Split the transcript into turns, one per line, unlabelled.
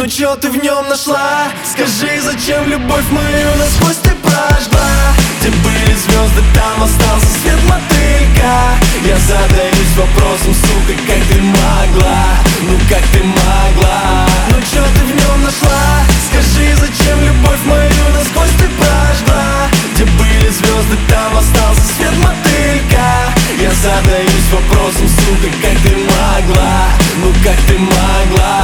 Ну чё ты в нем нашла? Скажи, зачем любовь мою насквозь ты прожгла? Где были звезды, там остался свет мотылька. Я задаюсь вопросом, сука, как ты могла? Ну как ты могла? Ну чё ты в нем нашла? Скажи, зачем любовь мою насквозь ты прожгла? Где были звезды, там остался свет мотылька. Я задаюсь вопросом, сука, как ты могла? Ну как ты могла?